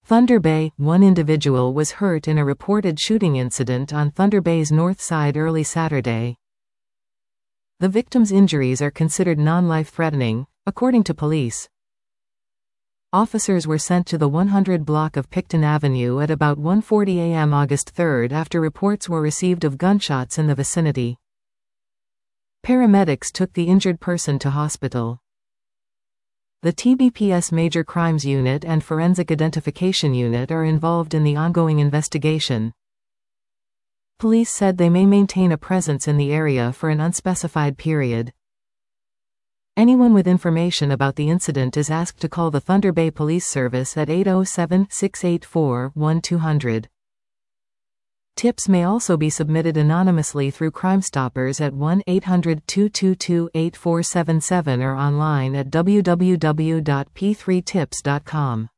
Thunder Bay – One individual was hurt in a reported shooting incident on Thunder Bay's north side early Saturday. The victim's injuries are considered non-life-threatening, according to police. Officers were sent to the 100 block of Picton Avenue at about 1:40 a.m. August 3 after reports were received of gunshots in the vicinity. Paramedics took the injured person to hospital. The TBPS Major Crimes Unit and Forensic Identification Unit are involved in the ongoing investigation. Police said they may maintain a presence in the area for an unspecified period. Anyone with information about the incident is asked to call the Thunder Bay Police Service at 807-684-1200. Tips may also be submitted anonymously through Crime Stoppers at 1-800-222-8477 or online at www.p3tips.com.